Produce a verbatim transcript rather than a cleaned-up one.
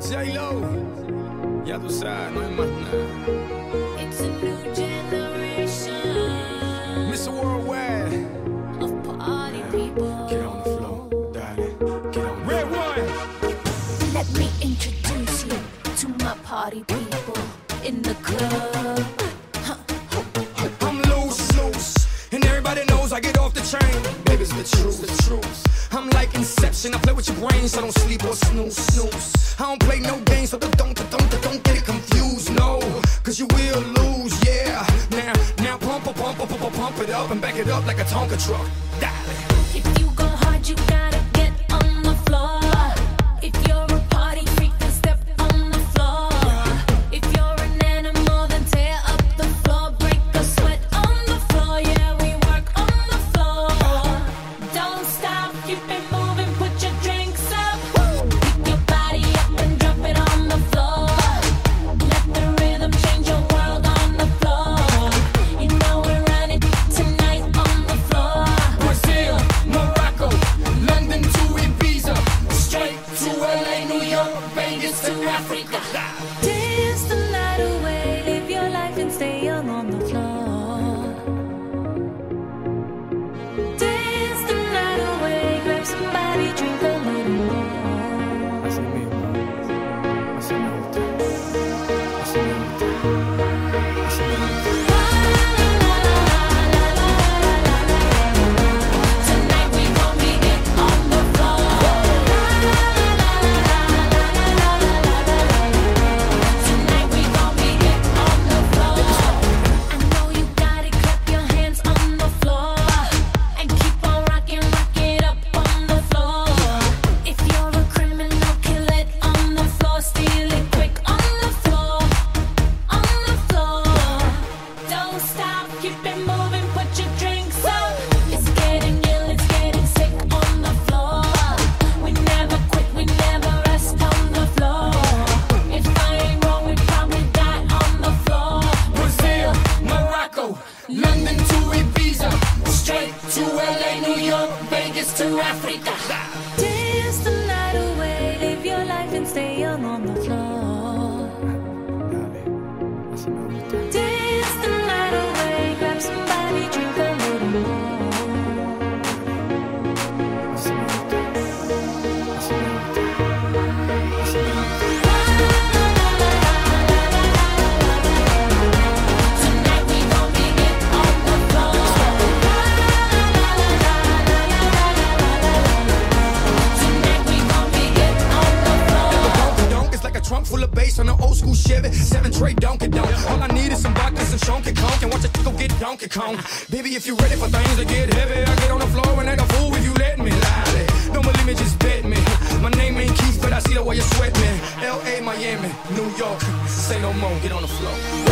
J-Lo, ya tú sabes, no hay más nada. It's a new generation. mister Worldwide. Of party people. Get on the floor, darling. Get on the Red one. Let me introduce you to my party people in the club. Huh. I'm loose, loose, and everybody knows I get off the train. Baby, it's the truth, the truth. I'm like Inception, I play with your brains, so don't sleep or snooze, snooze. I don't play no games, so don't, don't, don't, don't get it confused, no. Cause you will lose, yeah. Now, now pump, pump, pump, pump, pump, pump it up and back it up like a Tonka truck. Darling. If you go hard, you gotta get on the floor. If you're a party freak, then step on the floor. If you're an animal, then tear up the floor. Break the sweat on the floor, yeah, we work on the floor. Don't stop, keep it moving, put your drinks up. Pick your body up and drop it on the floor. Let the rhythm change your world on the floor. You know we're running tonight on the floor. Brazil, Morocco, London to Ibiza, straight to L A, New York, Vegas to Africa. Dance the night away, live your life and stay young on the floor. Dance the night away, grab somebody, drink a little more. Así mismo, así me gusta, así me gusta, así me gusta. Tonight we gon' be it on the floor. Tonight we gon' be it on the floor. I know you got it, clap your hands on the floor. And keep on rocking, rock it up on the floor. If you're a criminal, kill it on the floor. Steal it quick on the floor. On the floor. Don't stop, keep it moving, put your drinks up. It's getting ill, it's getting sick on the floor. We never quit, we never rest on the floor. If I ain't wrong, we probably die on the floor. Brazil, Morocco, London to Ibiza, straight to L A, New York, Vegas to Africa. Dance the night away, live your life and stay young on the floor. Dale, así me gusta. Dance the night away, grab somebody, drink a little more. Así me gusta, así me gusta, así me gusta. Tonight we gon' be it on the floor. Tonight we gon' be it on the floor. Donkey donk, it's like a trunk full of bass on an old school Chevy. Seven tray donkey donk. All I need is some vodka, some Chonky Conk, and watch a go get Donkey Kong. Baby, if you ready for things to get heavy, I get on the floor and act a fool if you let me. Lie. Don't believe me, just bet me. My name ain't Keith, but I see the way you sweat me. L A, Miami, New York, say no more, get on the floor.